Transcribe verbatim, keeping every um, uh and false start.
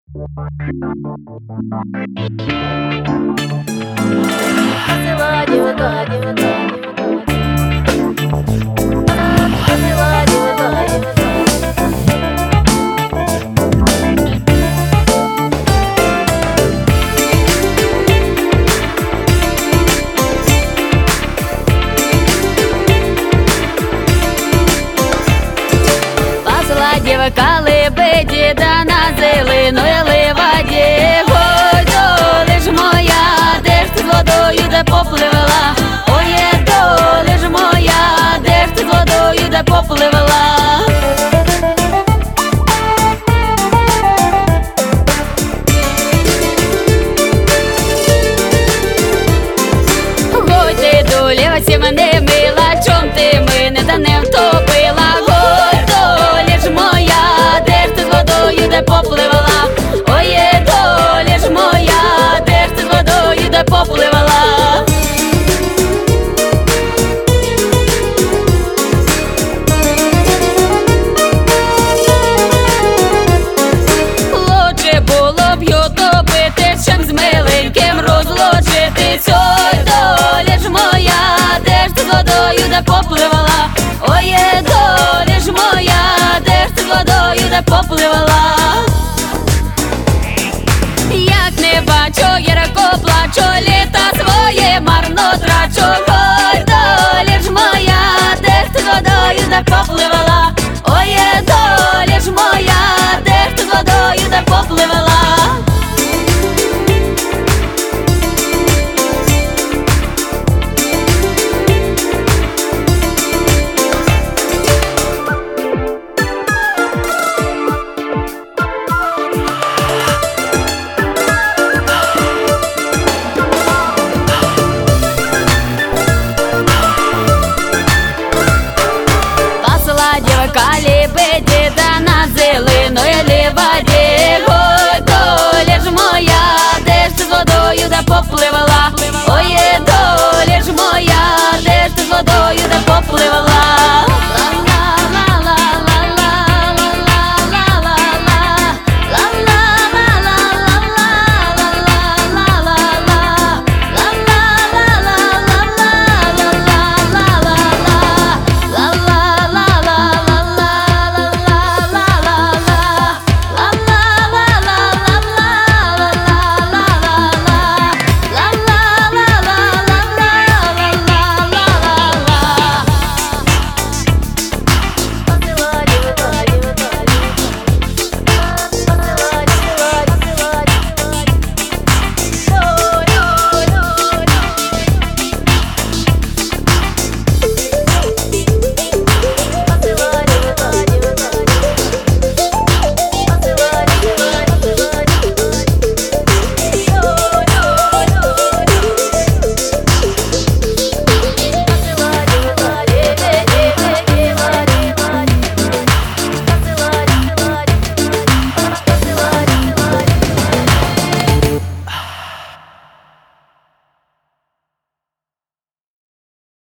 Дівка лебеді, да на зеленої ливаді. Ой, доля ж моя, де ж ти з водою, де попливла? Ой, доля ж моя, де ж ти з водою, де попливла? Ой, ти доля, ось мене мила, чом ти мене та не втопила? Де попливала, ой, доля ж моя, де ж ти з водою, де попливала? Лучше було б й утопитись, чим з миленьким розлучитись. Ой, доля ж моя, де ж ти з водою, де попливала? Ой, доля ж моя, де ж ти з водою, де попливала? Як не бачу, гірко плачу, літа своє марно трачу. Ой, доля ж моя, де ж ти з водою, де попливала? Ой, доля ж моя, де